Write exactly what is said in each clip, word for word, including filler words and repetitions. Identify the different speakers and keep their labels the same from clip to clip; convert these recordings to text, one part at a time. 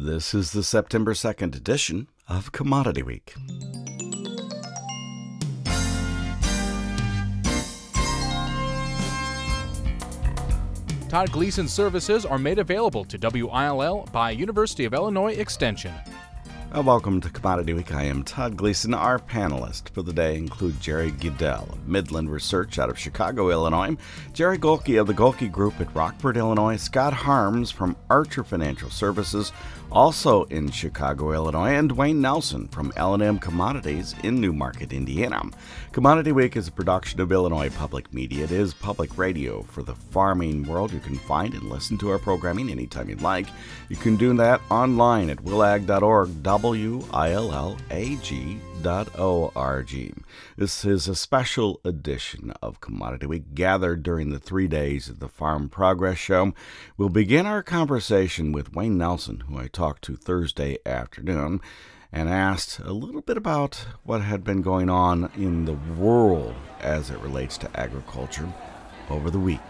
Speaker 1: This is the September second edition of Commodity Week.
Speaker 2: Todd Gleason services are made available to W I L L by University of Illinois Extension.
Speaker 1: Well, welcome to Commodity Week. I am Todd Gleason. Our panelists for the day include Jerry Goodell of Midland Research out of Chicago, Illinois, Jerry Golke of the Golke Group at Rockford, Illinois, Scott Harms from Archer Financial Services, also in Chicago, Illinois, and Dwayne Nelson from L and M Commodities in Newmarket, Indiana. Commodity Week is a production of Illinois Public Media. It is public radio for the farming world. You can find and listen to our programming anytime you'd like. You can do that online at willag dot org, W I L L A G dot O R G. This is a special edition of Commodity Week gathered during the three days of the Farm Progress Show. We'll begin our conversation with Wayne Nelson, who I talked to Thursday afternoon, and asked a little bit about what had been going on in the world as it relates to agriculture over the week.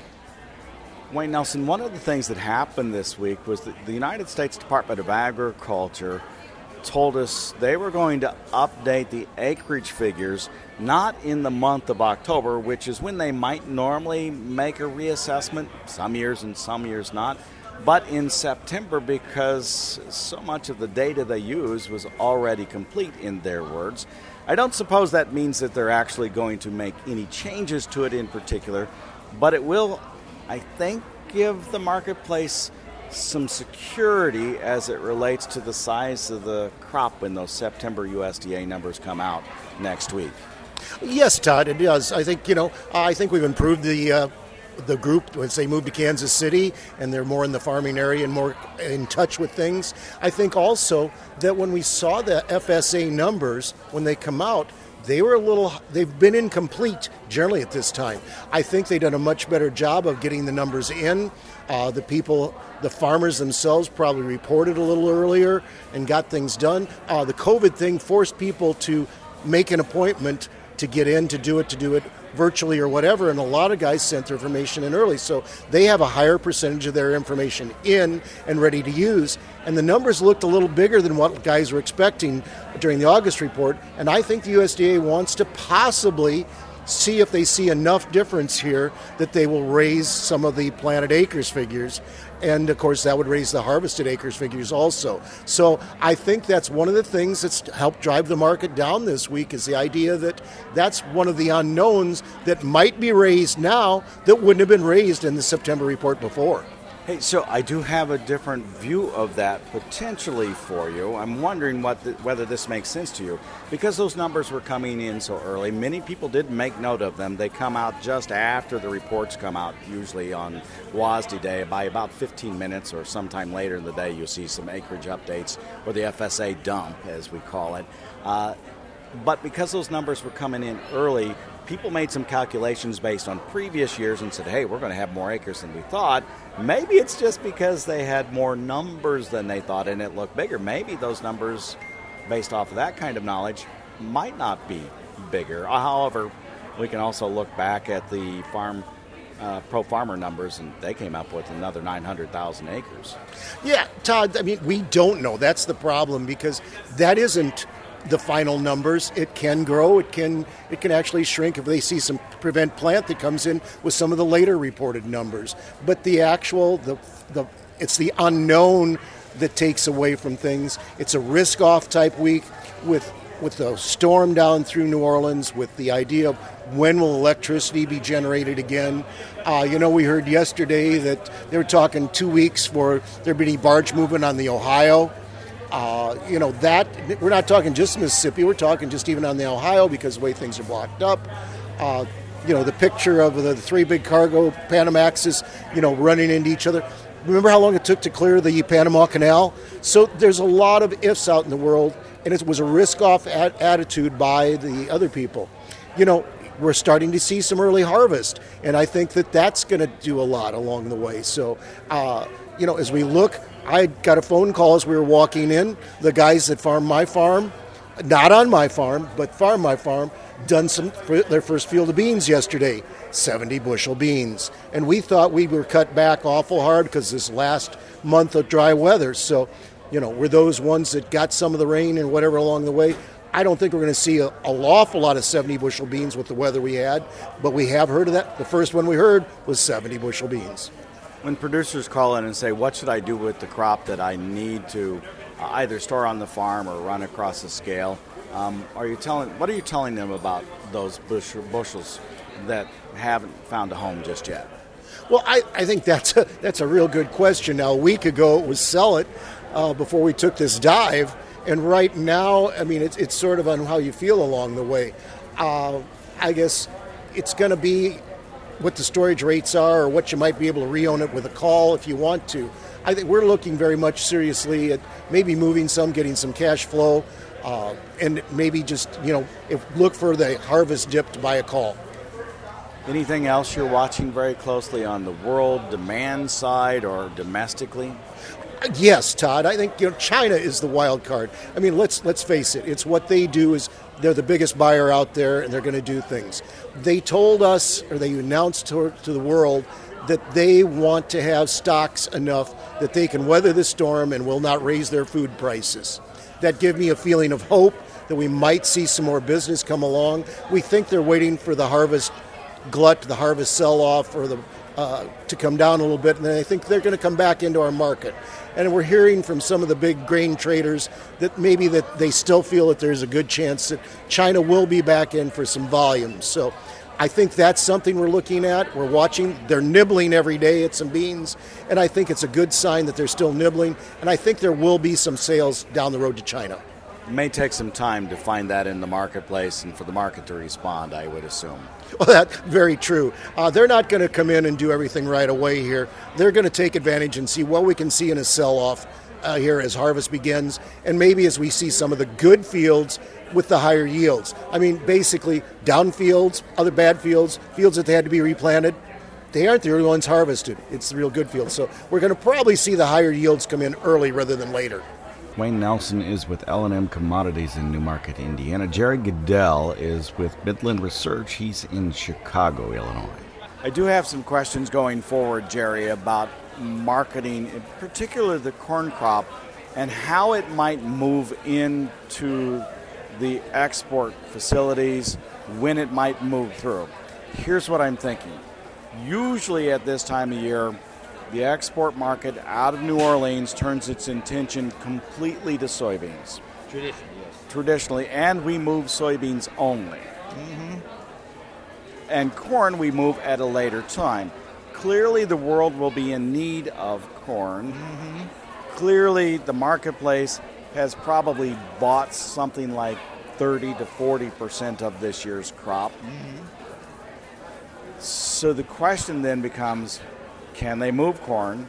Speaker 1: Wayne Nelson, one of the things that happened this week was that the United States Department of Agriculture told us they were going to update the acreage figures not in the month of October, which is when they might normally make a reassessment, some years and some years not, but in September, because so much of the data they use was already complete, in their words. I don't suppose that means that they're actually going to make any changes to it in particular, but it will, I think, give the marketplace some security as it relates to the size of the crop when those September U S D A numbers come out next week.
Speaker 3: Yes, Todd, it does. I think, you know, I think we've improved the uh, the group once they moved to Kansas City and they're more in the farming area and more in touch with things. I think also that when we saw the F S A numbers, when they come out, they were a little, they've been incomplete generally at this time. I think they've done a much better job of getting the numbers in. Uh, the people, the farmers themselves probably reported a little earlier and got things done. Uh, the COVID thing forced people to make an appointment to get in, to do it, to do it virtually or whatever, and a lot of guys sent their information in early. So they have a higher percentage of their information in and ready to use. And the numbers looked a little bigger than what guys were expecting during the August report. And I think the U S D A wants to possibly see if they see enough difference here that they will raise some of the planted acres figures. And, of course, that would raise the harvested acres figures also. So I think that's one of the things that's helped drive the market down this week, is the idea that that's one of the unknowns that might be raised now that wouldn't have been raised in the September report before.
Speaker 1: Hey, so I do have a different view of that potentially for you. I'm wondering what the, whether this makes sense to you. Because those numbers were coming in so early, many people did make note of them. They come out just after the reports come out, usually on W A S D Day. By about fifteen minutes or sometime later in the day, you'll see some acreage updates, or the F S A dump, as we call it. Uh, but because those numbers were coming in early, people made some calculations based on previous years and said, hey, we're going to have more acres than we thought. Maybe it's just because they had more numbers than they thought and it looked bigger. Maybe those numbers, based off of that kind of knowledge, might not be bigger. However, we can also look back at the farm uh, pro farmer numbers, and they came up with another nine hundred thousand acres.
Speaker 3: Yeah, Todd, I mean, we don't know. That's the problem, because that isn't the final numbers. It can grow, it can it can actually shrink if they see some prevent plant that comes in with some of the later reported numbers. But the actual the the it's the unknown that takes away from things. It's a risk off type week with with the storm down through New Orleans, with the idea of when will electricity be generated again. Uh, you know, we heard yesterday that they were talking two weeks for there be any barge movement on the Ohio. Uh, you know, that, we're not talking just Mississippi, we're talking just even on the Ohio, because the way things are blocked up. Uh, you know, the picture of the three big cargo Panamaxes, you know, running into each other. Remember how long it took to clear the Panama Canal? So there's a lot of ifs out in the world, and it was a risk-off ad- attitude by the other people. You know, we're starting to see some early harvest, and I think that that's going to do a lot along the way. So, uh, you know, as we look, I got a phone call as we were walking in. The guys that farm my farm, not on my farm, but farm my farm, done some their first field of beans yesterday, seventy bushel beans. And we thought we were cut back awful hard because this last month of dry weather. So you know, were those ones that got some of the rain and whatever along the way. I don't think we're going to see a, an awful lot of seventy bushel beans with the weather we had, but we have heard of that. The first one we heard was seventy bushel beans.
Speaker 1: When producers call in and say, what should I do with the crop that I need to uh, either store on the farm or run across the scale, um, are you telling? what are you telling them about those bushel, bushels that haven't found a home just yet?
Speaker 3: Well, I, I think that's a, that's a real good question. Now, a week ago it was sell it uh, before we took this dive. And right now, I mean, it's, it's sort of on how you feel along the way. Uh, I guess it's going to be what the storage rates are or what you might be able to re-own it with a call if you want to. I think we're looking very much seriously at maybe moving some, getting some cash flow, uh, and maybe just, you know, if look for the harvest dip to buy a call.
Speaker 1: Anything else you're watching very closely on the world demand side or domestically?
Speaker 3: Yes, Todd. I think, you know, China is the wild card. I mean, let's let's face it. It's what they do is they're the biggest buyer out there, and they're going to do things. They told us, or they announced to, to the world, that they want to have stocks enough that they can weather the storm and will not raise their food prices. That gives me a feeling of hope that we might see some more business come along. We think they're waiting for the harvest glut, the harvest sell-off, or the uh, to come down a little bit, and then I think they're going to come back into our market. And we're hearing from some of the big grain traders that maybe that they still feel that there's a good chance that China will be back in for some volume. So I think that's something we're looking at. We're watching. They're nibbling every day at some beans, and I think it's a good sign that they're still nibbling, and I think there will be some sales down the road to China.
Speaker 1: It may take some time to find that in the marketplace and for the market to respond, I would assume.
Speaker 3: Well, that's very true. Uh, they're not going to come in and do everything right away here. They're going to take advantage and see what we can see in a sell-off uh, here as harvest begins, and maybe as we see some of the good fields with the higher yields. I mean, basically, down fields, other bad fields, fields that they had to be replanted, they aren't the only ones harvested. It's the real good fields. So we're going to probably see the higher yields come in early rather than later.
Speaker 1: Wayne Nelson is with L and M Commodities in Newmarket, Indiana. Jerry Goodell is with Midland Research. He's in Chicago, Illinois. I do have some questions going forward, Jerry, about marketing, in particular the corn crop, and how it might move into the export facilities, when it might move through. Here's what I'm thinking. Usually at this time of year, the export market out of New Orleans turns its attention completely to soybeans.
Speaker 4: Traditionally, yes.
Speaker 1: Traditionally, and we move soybeans only.
Speaker 4: Mm-hmm.
Speaker 1: And corn we move at a later time. Clearly the world will be in need of corn.
Speaker 4: Mm-hmm.
Speaker 1: Clearly the marketplace has probably bought something like thirty to forty percent of this year's crop.
Speaker 4: Mm-hmm.
Speaker 1: So the question then becomes, can they move corn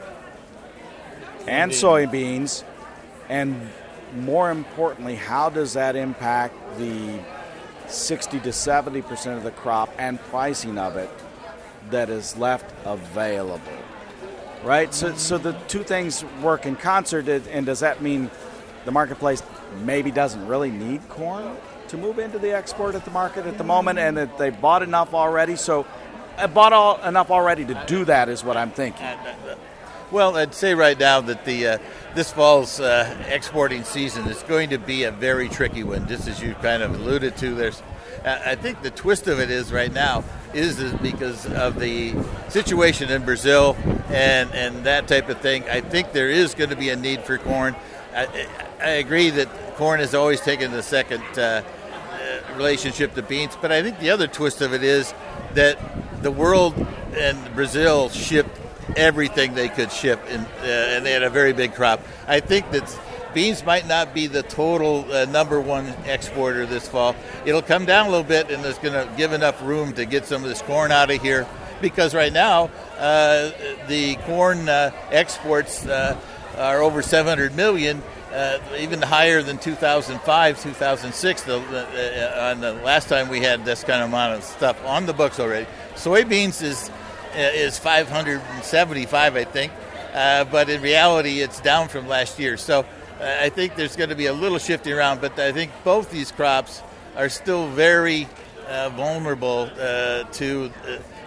Speaker 1: and soybeans? And more importantly, how does that impact the sixty to seventy percent of the crop and pricing of it that is left available? Right? So, so the two things work in concert, and does that mean the marketplace maybe doesn't really need corn to move into the export at the market at the moment, and that they bought enough already? So I bought all, enough already to do that is what I'm thinking.
Speaker 4: Well, I'd say right now that the uh, this fall's uh, exporting season is going to be a very tricky one, just as you kind of alluded to. There's, uh, I think the twist of it is right now is, is because of the situation in Brazil and, and that type of thing. I think there is going to be a need for corn. I, I agree that corn has always taken the second uh, relationship to beans, but I think the other twist of it is that the world and Brazil shipped everything they could ship, and, uh, and they had a very big crop. I think that beans might not be the total uh, number one exporter this fall. It'll come down a little bit, and it's going to give enough room to get some of this corn out of here, because right now uh, the corn uh, exports uh, are over seven hundred million. Uh, even higher than two thousand five, two thousand six, the, uh, on the last time we had this kind of amount of stuff on the books already. Soybeans is is five hundred seventy-five, I think, uh, but in reality it's down from last year. So uh, I think there's going to be a little shifting around, but I think both these crops are still very uh, vulnerable uh, to uh,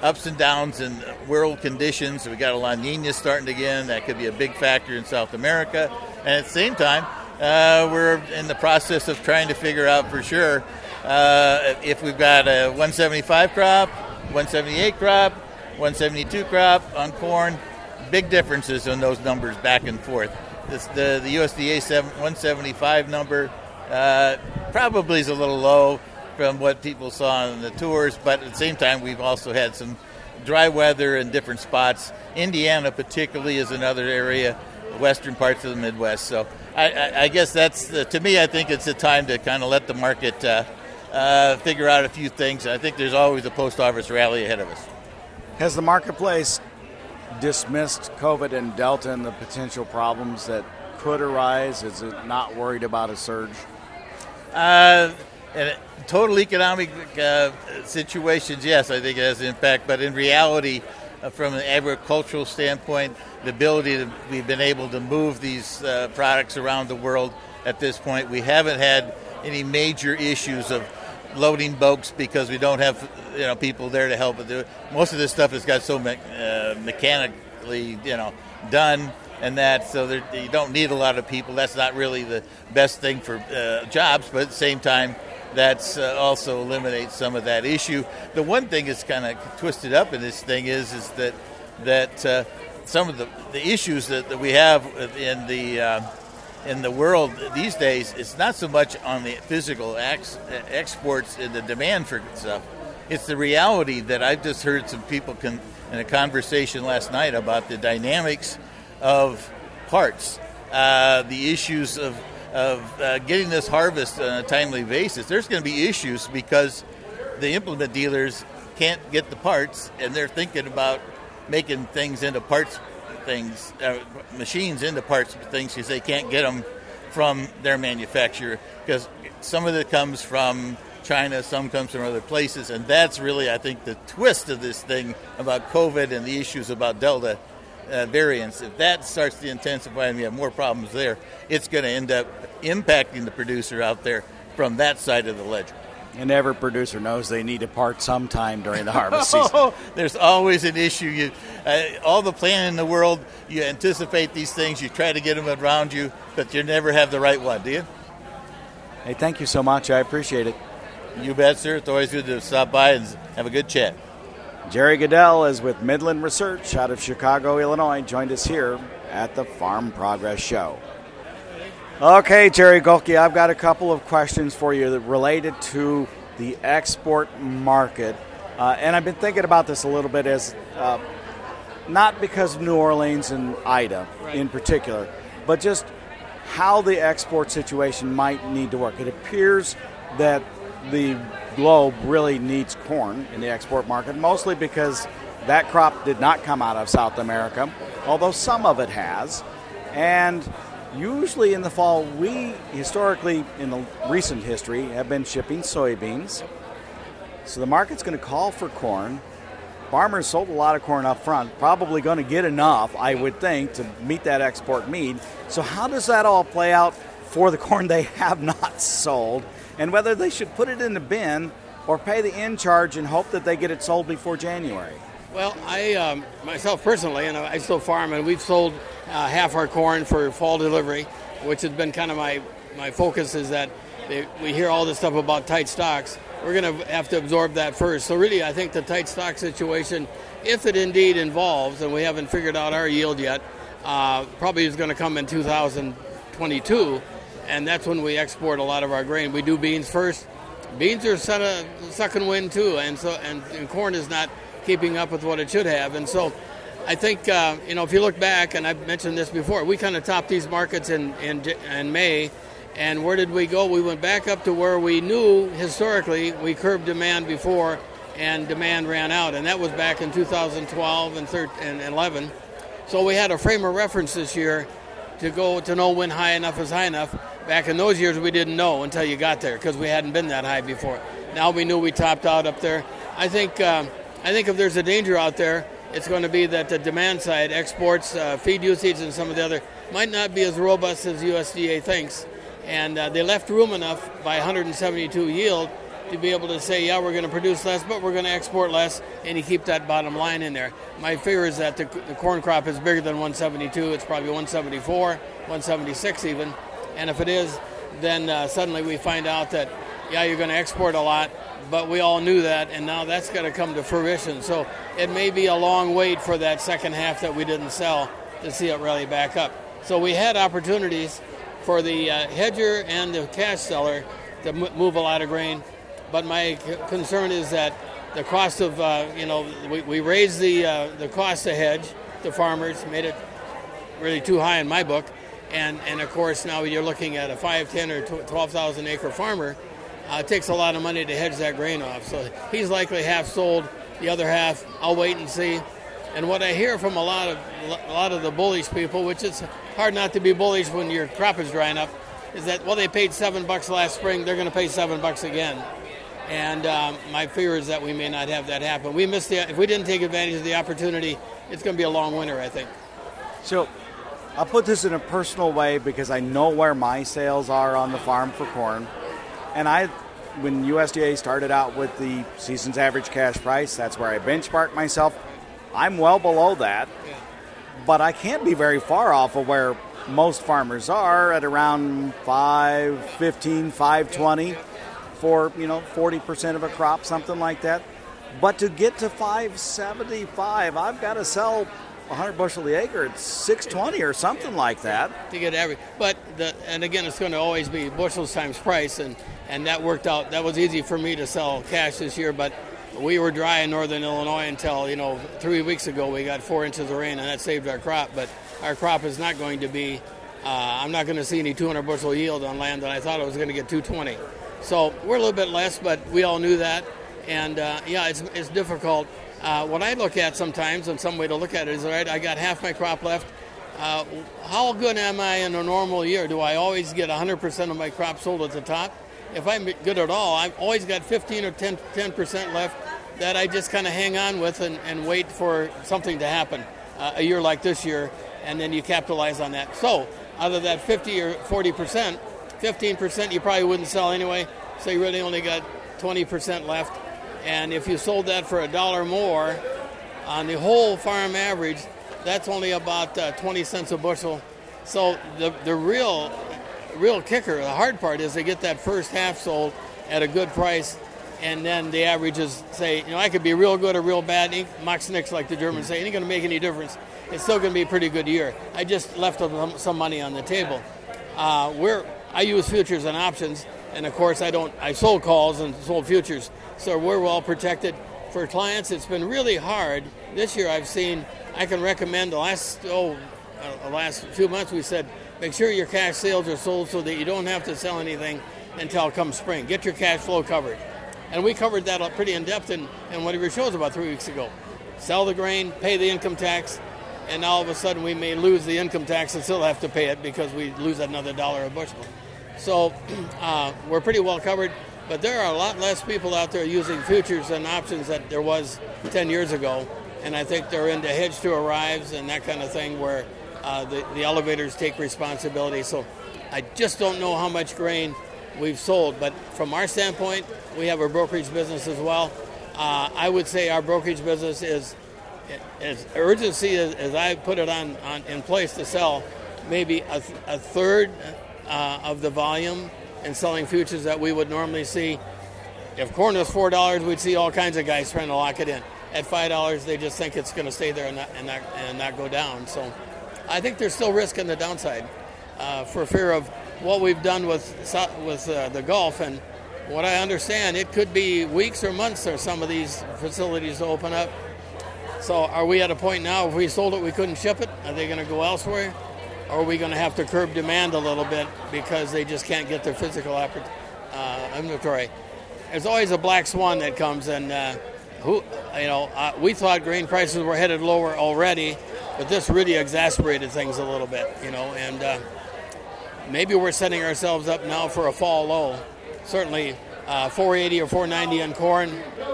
Speaker 4: ups and downs in world conditions. We got a La Nina starting again. That could be a big factor in South America. And at the same time, uh, we're in the process of trying to figure out for sure uh, if we've got a one seventy-five crop, one seventy-eight crop, one seventy-two crop on corn. Big differences in those numbers back and forth. This, the, the U S D A one seventy-five number uh, probably is a little low from what people saw on the tours, but at the same time, we've also had some dry weather in different spots. Indiana particularly is another area, western parts of the Midwest. So I, I, I guess that's, the, to me, I think it's a time to kind of let the market uh, uh, figure out a few things. I think there's always a post harvest rally ahead of us.
Speaker 1: Has the marketplace dismissed COVID and Delta and the potential problems that could arise? Is it not worried about a surge?
Speaker 4: Uh, and total economic uh, situations, yes, I think it has an impact. But in reality, uh, from an agricultural standpoint, the ability to, we've been able to move these uh, products around the world at this point. We haven't had any major issues of loading boats because we don't have, you know, people there to help do it. Most of this stuff has got so me- uh, mechanically, you know, done and that, so there, you don't need a lot of people. That's not really the best thing for uh, jobs, but at the same time, that's uh, also eliminates some of that issue. The one thing that's kind of twisted up in this thing is is that that uh, some of the, the issues that, that we have in the uh, in the world these days, it's not so much on the physical ex- exports and the demand for stuff. It's the reality that I've just heard some people can, in a conversation last night about the dynamics of parts, uh, the issues of of uh, getting this harvest on a timely basis. There's going to be issues because the implement dealers can't get the parts, and they're thinking about making things into parts things, uh, machines into parts things because they can't get them from their manufacturer because some of it comes from China, some comes from other places, and that's really, I think, the twist of this thing about COVID and the issues about Delta uh, variants. If that starts to intensify and we have more problems there, it's going to end up impacting the producer out there from that side of the ledger.
Speaker 1: And every producer knows they need a part sometime during the harvest season.
Speaker 4: There's always an issue. You, uh, all the planning in the world, you anticipate these things, you try to get them around you, but you never have the right one, do you?
Speaker 1: Hey, thank you so much. I appreciate it.
Speaker 4: You bet, sir. It's always good to stop by and have a good chat.
Speaker 1: Jerry Goodell is with Midland Research out of Chicago, Illinois, joined us here at the Farm Progress Show. Okay, Jerry Gohlke, I've got a couple of questions for you that related to the export market. Uh, and I've been thinking about this a little bit as uh, not because of New Orleans and Ida right. in particular, but just how the export situation might need to work. It appears that the globe really needs corn in the export market, mostly because that crop did not come out of South America, although some of it has. And usually in the fall, we historically, in the recent history, have been shipping soybeans. So the market's going to call for corn. Farmers sold a lot of corn up front, probably going to get enough, I would think, to meet that export need. So how does that all play out for the corn they have not sold, and whether they should put it in the bin or pay the in charge and hope that they get it sold before January?
Speaker 5: Well, I um, myself personally, and I still farm, and we've sold uh, half our corn for fall delivery, which has been kind of my, my focus is that they, we hear all this stuff about tight stocks. We're going to have to absorb that first. So really, I think the tight stock situation, if it indeed involves, and we haven't figured out our yield yet, uh, probably is going to come in two thousand twenty-two, and that's when we export a lot of our grain. We do beans first. Beans are sucking wind too, and so and, and corn is not keeping up with what it should have. And so I think, uh, you know, if you look back, and I've mentioned this before, we kind of topped these markets in, in, in May. And where did we go? We went back up to where we knew historically we curbed demand before and demand ran out. And that was back in two thousand twelve and eleven. So we had a frame of reference this year to go to know when high enough is high enough. Back in those years, we didn't know until you got there because we hadn't been that high before. Now we knew we topped out up there. I think uh, I think if there's a danger out there, it's going to be that the demand side, exports, uh, feed usage, and some of the other, might not be as robust as U S D A thinks. And uh, they left room enough by one hundred seventy-two yield to be able to say, yeah, we're going to produce less, but we're going to export less, and you keep that bottom line in there. My fear is that the, the corn crop is bigger than one seventy-two. It's probably one seventy-four, one seventy-six even. And if it is, then uh, suddenly we find out that, yeah, you're going to export a lot, but we all knew that, and now that's going to come to fruition. So it may be a long wait for that second half that we didn't sell to see it rally back up. So we had opportunities for the uh, hedger and the cash seller to m- move a lot of grain. But my c- concern is that the cost of, uh, you know, we, we raised the uh, the cost to hedge to farmers, made it really too high in my book. And, and of course, now you're looking at a five, ten, or twelve thousand acre farmer. Uh, it takes a lot of money to hedge that grain off. So he's likely half sold, the other half, I'll wait and see. And what I hear from a lot of a lot of the bullish people, which is hard not to be bullish when your crop is drying up, is that, well, they paid seven bucks last spring, they're going to pay seven bucks again. And um, my fear is that we may not have that happen. We missed the, if we didn't take advantage of the opportunity, it's going to be a long winter, I think.
Speaker 6: So I'll put this in a personal way because I know where my sales are on the farm for corn. And I, when U S D A started out with the season's average cash price, that's where I benchmarked myself. I'm well below that,
Speaker 5: Yeah.
Speaker 6: but I can't be very far off of where most farmers are at around five fifteen, five twenty for, you know, forty percent of a crop, something like that. But to get to five seventy-five, I've got to sell one hundred bushel the acre at six twenty or something like that.
Speaker 5: To get average. But, the, and again, it's going to always be bushels times price, and, and that worked out. That was easy for me to sell cash this year, but we were dry in northern Illinois until, you know, three weeks ago we got four inches of rain, and that saved our crop. But our crop is not going to be, uh, I'm not going to see any two hundred bushel yield on land that I thought I was going to get two twenty. So we're a little bit less, but we all knew that. And, uh, yeah, it's it's difficult. Uh, what I look at sometimes, and some way to look at it is, all right, I got half my crop left. Uh, how good am I in a normal year? Do I always get one hundred percent of my crop sold at the top? If I'm good at all, I've always got fifteen or ten percent left that I just kind of hang on with and, and wait for something to happen uh, a year like this year, and then you capitalize on that. So out of that fifty or forty percent, fifteen percent you probably wouldn't sell anyway, so you really only got twenty percent left. And if you sold that for a dollar more on the whole farm average, that's only about uh, twenty cents a bushel. So the the real real kicker, the hard part, is to get that first half sold at a good price, and then the averages say, you know, I could be real good or real bad. Max Nix, like the Germans say, ain't going to make any difference. It's still going to be a pretty good year. I just left some money on the table. Uh, we're I use futures and options, and of course I don't. I sold calls and sold futures, so we're well protected. For clients, it's been really hard. This year I've seen, I can recommend the last, oh, uh, the last few months we said, make sure your cash sales are sold so that you don't have to sell anything until come spring. Get your cash flow covered. And we covered that up pretty in depth in, in one of your shows about three weeks ago. Sell the grain, pay the income tax, and all of a sudden we may lose the income tax and still have to pay it because we lose another dollar a bushel. So uh, we're pretty well covered. But there are a lot less people out there using futures and options that there was ten years ago. And I think they're into hedge to arrives and that kind of thing where uh, the, the elevators take responsibility. So I just don't know how much grain we've sold. But from our standpoint, we have a brokerage business as well. Uh, I would say our brokerage business is as urgency as, as I put it on, on in place to sell, maybe a, a third uh, of the volume and selling futures that we would normally see. If corn was four dollars, we'd see all kinds of guys trying to lock it in. At five dollars, they just think it's going to stay there and not, and, not, and not go down. So I think there's still risk in the downside uh, for fear of what we've done with with uh, the Gulf. And what I understand, it could be weeks or months for some of these facilities to open up. So are we at a point now, if we sold it, we couldn't ship it? Are they going to go elsewhere? Or are we going to have to curb demand a little bit because they just can't get their physical uh, inventory? There's always a black swan that comes, and uh, who, you know, uh, we thought grain prices were headed lower already, but this really exacerbated things a little bit, you know, and uh, maybe we're setting ourselves up now for a fall low. Certainly uh, four eighty or four ninety on corn.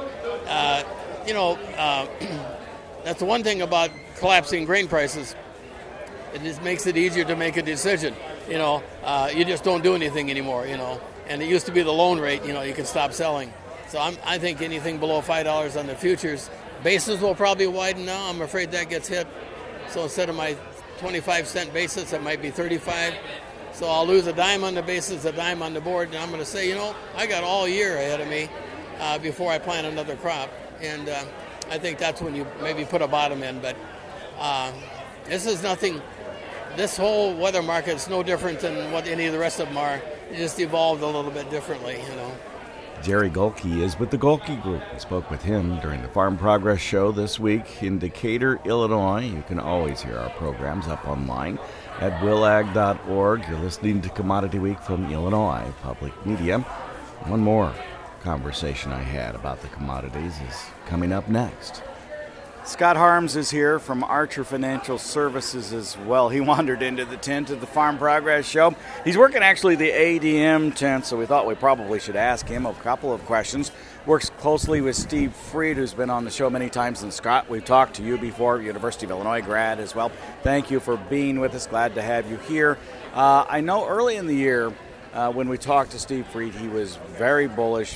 Speaker 5: Uh, you know, uh, that's the one thing about collapsing grain prices. It just makes it easier to make a decision. You know, uh, you just don't do anything anymore, you know. And it used to be the loan rate, you know, you can stop selling. So I'm, I think anything below five dollars on the futures. Basis will probably widen now. I'm afraid that gets hit. So instead of my twenty-five cent basis, it might be thirty-five. So I'll lose a dime on the basis, a dime on the board, and I'm going to say, you know, I got all year ahead of me uh, before I plant another crop. And uh, I think that's when you maybe put a bottom in. But uh, this is nothing. This whole weather market is no different than what any of the rest of them are. It just evolved a little bit differently, you know.
Speaker 1: Jerry Golke is with the Golke Group. We spoke with him during the Farm Progress Show this week in Decatur, Illinois. You can always hear our programs up online at willag dot org. You're listening to Commodity Week from Illinois Public Media. One more conversation I had about the commodities is coming up next.
Speaker 6: Scott Harms is here from Archer Financial Services as well. He wandered into the tent of the Farm Progress Show. He's working actually the A D M tent, so we thought we probably should ask him a couple of questions. Works closely with Steve Freed, who's been on the show many times. And Scott, we've talked to you before, University of Illinois grad as well. Thank you for being with us. Glad to have you here. Uh, I know early in the year uh, when we talked to Steve Freed, he was very bullish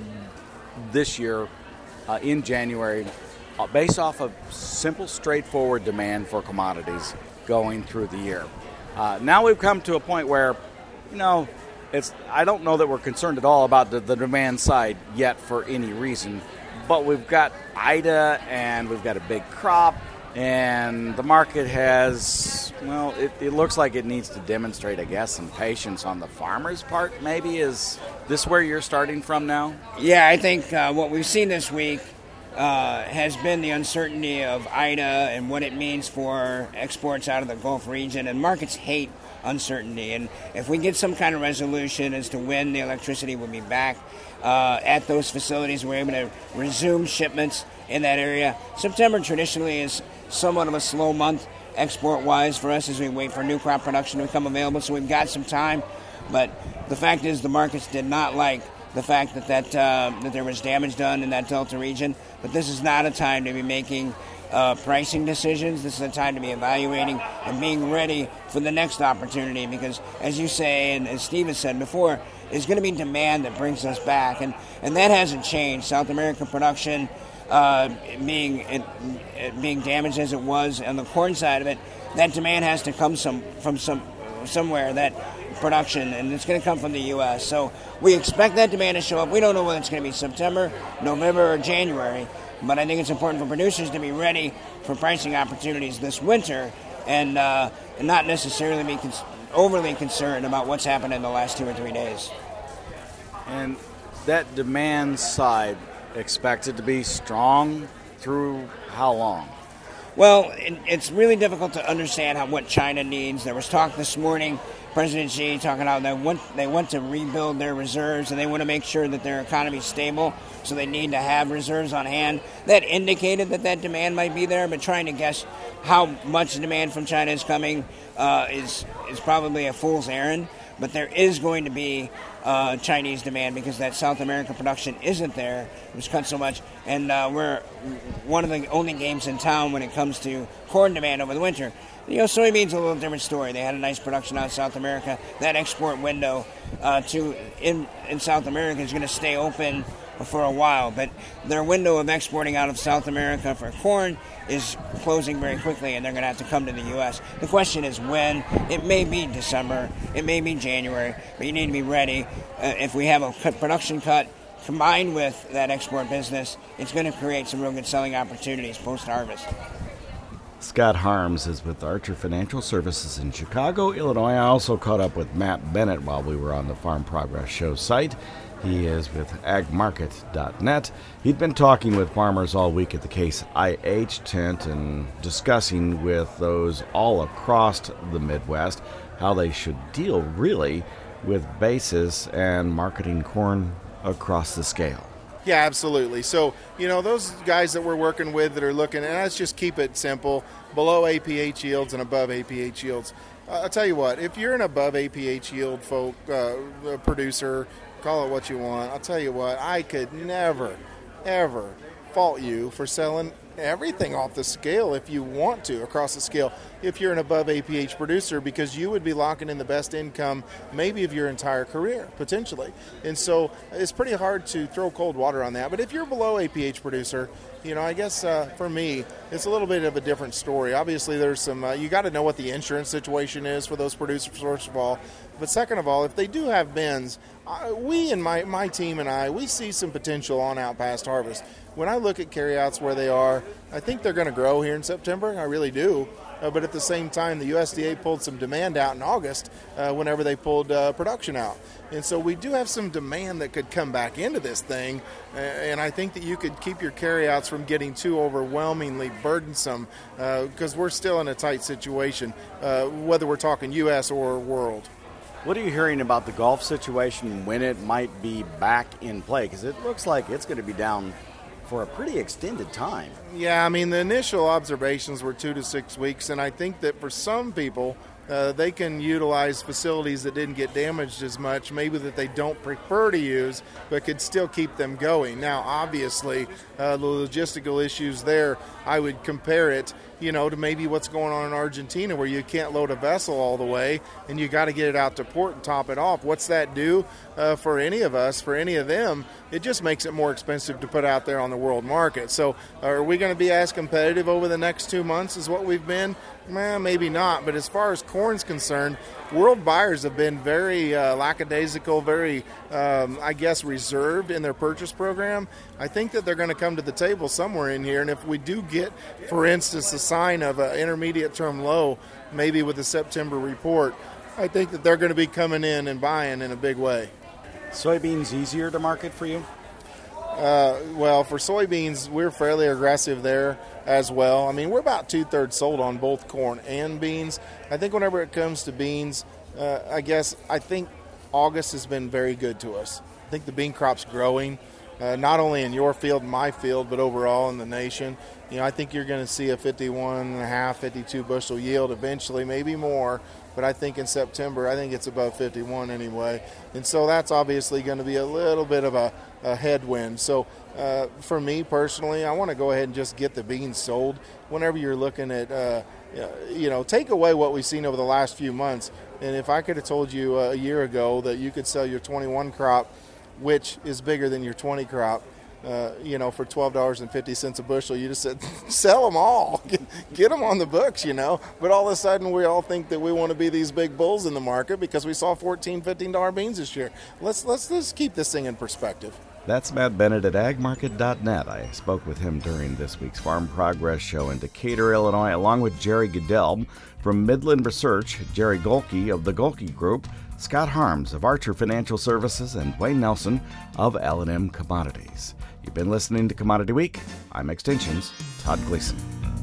Speaker 6: this year uh, in January, Uh, based off of simple, straightforward demand for commodities going through the year. Uh, now we've come to a point where, you know, it's. I don't know that we're concerned at all about the, the demand side yet for any reason, but we've got Ida and we've got a big crop, and the market has, well, it, it looks like it needs to demonstrate, I guess, some patience on the farmer's part, maybe. Is this where you're starting from now?
Speaker 7: Yeah, I think uh, what we've seen this week Uh, has been the uncertainty of Ida and what it means for exports out of the Gulf region, and markets hate uncertainty. And if we get some kind of resolution as to when the electricity will be back uh, at those facilities, we're able to resume shipments in that area. September traditionally is somewhat of a slow month export-wise for us as we wait for new crop production to become available, so we've got some time. But the fact is the markets did not like the fact that that, uh, that there was damage done in that Delta region. But this is not a time to be making uh, pricing decisions. This is a time to be evaluating and being ready for the next opportunity because, as you say, and as Steve has said before, it's going to be demand that brings us back. And, and that hasn't changed. South American production uh, being, it, it being damaged as it was on the corn side of it, that demand has to come some, from some somewhere, that production, and it's going to come from the U S. So we expect that demand to show up. We don't know whether it's going to be September, November, or January, but I think it's important for producers to be ready for pricing opportunities this winter and, uh, and not necessarily be cons- overly concerned about what's happened in the last two or three days.
Speaker 6: And that demand side expected to be strong through how long?
Speaker 7: Well, it, it's really difficult to understand how what China needs. There was talk this morning, President Xi talking about they want they want to rebuild their reserves and they want to make sure that their economy is stable, so they need to have reserves on hand. That indicated that that demand might be there, but trying to guess how much demand from China is coming uh, is is probably a fool's errand. But there is going to be uh, Chinese demand because that South American production isn't there. It was cut so much. And uh, we're one of the only games in town when it comes to corn demand over the winter. You know, soybeans a little different story. They had a nice production out of South America. That export window uh, to in, in South America is going to stay open for a while. But their window of exporting out of South America for corn is closing very quickly, and they're going to have to come to the U S. The question is when. It may be December, it may be January, but you need to be ready. Uh, if we have a cut, production cut combined with that export business, it's going to create some real good selling opportunities post-harvest.
Speaker 1: Scott Harms is with Archer Financial Services in Chicago, Illinois. I also caught up with Matt Bennett while we were on the Farm Progress Show site. He is with ag market dot net. He'd been talking with farmers all week at the Case I H tent and discussing with those all across the Midwest how they should deal really with basis and marketing corn across the scale.
Speaker 8: Yeah, absolutely. So, you know, those guys that we're working with that are looking, and let's just keep it simple, below A P H yields and above A P H yields. Uh, I'll tell you what, if you're an above A P H yield folk, uh, producer, call it what you want, I'll tell you what, I could never, ever fault you for selling everything off the scale if you want to, across the scale, if you're an above A P H producer, because you would be locking in the best income maybe of your entire career, potentially. And so it's pretty hard to throw cold water on that. But if you're below A P H producer, you know, I guess uh, for me, it's a little bit of a different story. Obviously, there's some, uh, you got to know what the insurance situation is for those producers, first of all. But second of all, if they do have bins, uh, we and my, my team and I, we see some potential on out past harvest. When I look at carryouts where they are, I think they're going to grow here in September. I really do. Uh, but at the same time, the U S D A pulled some demand out in August uh, whenever they pulled uh, production out. And so we do have some demand that could come back into this thing. Uh, and I think that you could keep your carryouts from getting too overwhelmingly burdensome because uh, we're still in a tight situation, uh, whether we're talking U S or world.
Speaker 6: What are you hearing about the Gulf situation, when it might be back in play? Because it looks like it's going to be down for a pretty extended time.
Speaker 8: Yeah, I mean, the initial observations were two to six weeks, and I think that for some people, uh, they can utilize facilities that didn't get damaged as much, maybe that they don't prefer to use, but could still keep them going. Now, obviously, uh, the logistical issues there, I would compare it, you know, to maybe what's going on in Argentina, where you can't load a vessel all the way and you got to get it out to port and top it off. What's that do uh, for any of us, for any of them? It just makes it more expensive to put out there on the world market. So are we going to be as competitive over the next two months as what we've been? Well, maybe not. But as far as corn's concerned, world buyers have been very uh, lackadaisical, very, um, I guess, reserved in their purchase program. I think that they're going to come to the table somewhere in here. And if we do get, for instance, a sign of an intermediate term low, maybe with the September report, I think that they're going to be coming in and buying in a big way.
Speaker 6: Soybeans easier to market for you?
Speaker 8: Uh, well, for soybeans, we're fairly aggressive there as well. I mean, we're about two-thirds sold on both corn and beans. I think whenever it comes to beans, uh, I guess I think August has been very good to us. I think the bean crop's growing, uh, not only in your field, my field, but overall in the nation. You know, I think you're going to see a fifty-one and a half, fifty-two bushel yield eventually, maybe more. But I think in September, I think it's above fifty-one anyway. And so that's obviously going to be a little bit of a, a headwind. So uh, for me personally, I want to go ahead and just get the beans sold. Whenever you're looking at, uh, you know, take away what we've seen over the last few months. And if I could have told you uh, a year ago that you could sell your twenty-one crop, which is bigger than your twenty crop, Uh, you know, for twelve dollars and fifty cents a bushel, you just said, sell them all. Get, get them on the books, you know. But all of a sudden, we all think that we want to be these big bulls in the market because we saw fourteen dollars, fifteen dollars beans this year. Let's, let's, let's keep this thing in perspective.
Speaker 1: That's Matt Bennett at ag market dot net. I spoke with him during this week's Farm Progress Show in Decatur, Illinois, along with Jerry Goodell from Midland Research, Jerry Golke of the Golke Group, Scott Harms of Archer Financial Services, and Wayne Nelson of L and M Commodities. You've been listening to Commodity Week. I'm Extension's Todd Gleason.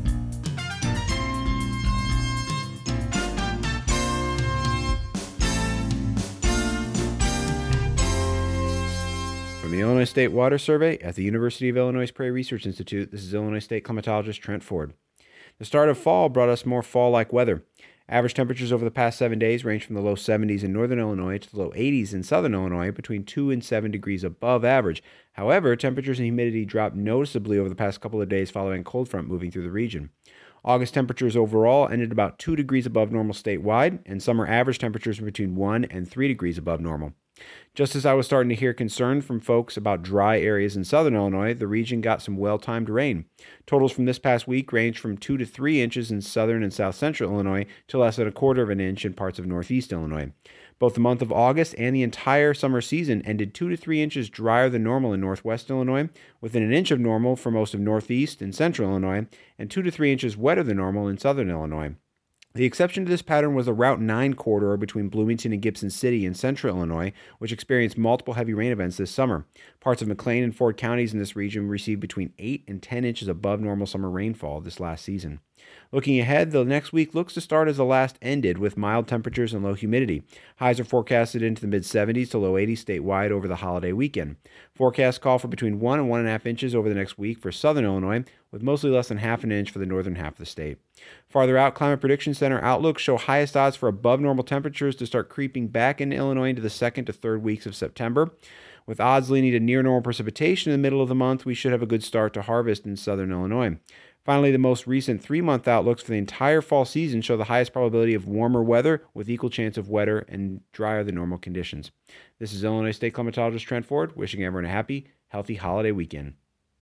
Speaker 9: From the Illinois State Water Survey at the University of Illinois Prairie Research Institute, this is Illinois State climatologist Trent Ford. The start of fall brought us more fall-like weather. Average temperatures over the past seven days range from the low seventies in northern Illinois to the low eighties in southern Illinois, between two and seven degrees above average. However, temperatures and humidity dropped noticeably over the past couple of days following a cold front moving through the region. August temperatures overall ended about two degrees above normal statewide, and summer average temperatures were between one and three degrees above normal. Just as I was starting to hear concern from folks about dry areas in southern Illinois, the region got some well-timed rain. Totals from this past week ranged from two to three inches in southern and south central Illinois to less than a quarter of an inch in parts of northeast Illinois. Both the month of August and the entire summer season ended two to three inches drier than normal in northwest Illinois, within an inch of normal for most of northeast and central Illinois, and two to three inches wetter than normal in southern Illinois. The exception to this pattern was the Route nine corridor between Bloomington and Gibson City in central Illinois, which experienced multiple heavy rain events this summer. Parts of McLean and Ford counties in this region received between eight and ten inches above normal summer rainfall this last season. Looking ahead, the next week looks to start as the last ended, with mild temperatures and low humidity. Highs are forecasted into the mid-seventies to low eighties statewide over the holiday weekend. Forecasts call for between one and one and a half inches over the next week for southern Illinois, with mostly less than half an inch for the northern half of the state. Farther out, Climate Prediction Center outlooks show highest odds for above normal temperatures to start creeping back into Illinois into the second to third weeks of September. With odds leaning to near normal precipitation in the middle of the month, we should have a good start to harvest in southern Illinois. Finally, the most recent three-month outlooks for the entire fall season show the highest probability of warmer weather with equal chance of wetter and drier than normal conditions. This is Illinois State climatologist Trent Ford, wishing everyone a happy, healthy holiday weekend.